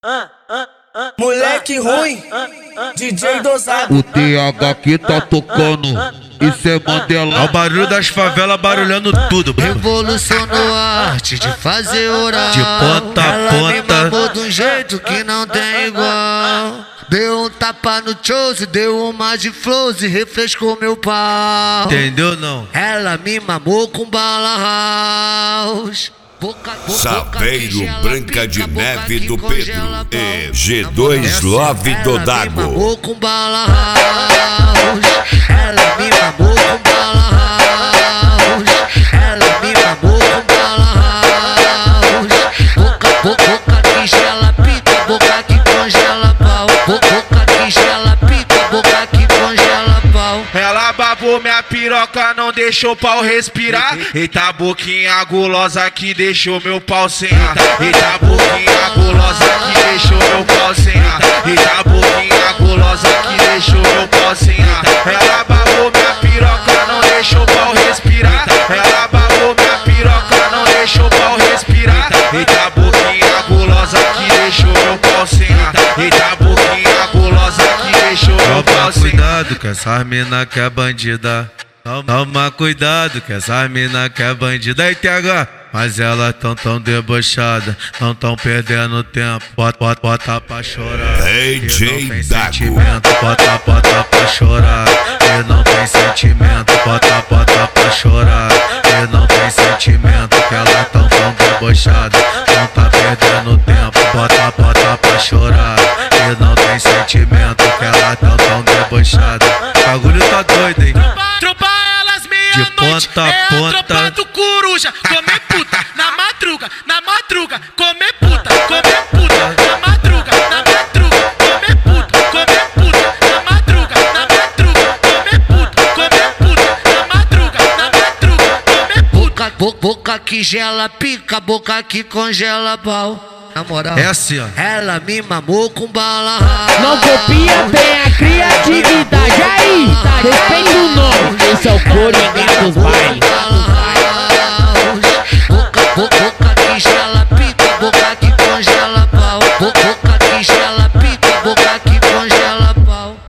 Moleque ruim, DJ dosado. O TH que tá tocando, isso é Mandela. É o barulho das favelas barulhando tudo. Revolucionou a arte de fazer oral. De ponta a Ela me ponta. mamou de um jeito que não tem igual. Deu um tapa no chose, deu uma de flows e refrescou meu pau. Entendeu não? Ela me mamou com bala house. Saveiro Branca de Neve do Pedro e G2 Love do Dago. Ela me mamou com bala house. Ela me mamou com bala house. Ela me mamou com bala house. Boca que gela pica, boca que congela pau. Boca que gela pica, boca que congela pau. Ela babou minha piroca, não deixou o pau respirar. Eita boquinha gulosa que deixou meu pau sem ar. Eita boquinha gulosa que deixou meu pau sem ar. Eita boquinha gulosa que deixou meu pau sem ar. Ela babou minha piroca, não deixou o pau respirar. Ela babou minha piroca, não deixou o pau respirar. Eita boquinha gulosa que deixou meu pau sem ar. Eita boquinha gulosa que deixou meu pau sem ar. Cuidado que essa mina que é bandida. Toma cuidado que essa mina que é bandida. Aí TH, mas elas tão debochadas, não tão perdendo tempo. Bota pra chorar. DJ Dago. Bota pra chorar. E não tem sentimento. Bota pra chorar. E não tem sentimento. Que elas tão debochadas, não tá perdendo tempo. Bota pra chorar. E não tem sentimento. Que elas tão debochadas. O bagulho tá doido, hein? Tropa elas De meia-noite, ponta a é a ponta. tropa do coruja. Comer puta, na madruga, comer puta, na madruga, comer puta, na madruga, comer puta, na madruga, comer puta. Boca que gela pica, boca que congela pau. Na moral, É assim, ó. ela me mamou com bala house. Não copia, tem a criatividade aí. Respeita o nome, esse é o Coringa dos bailes.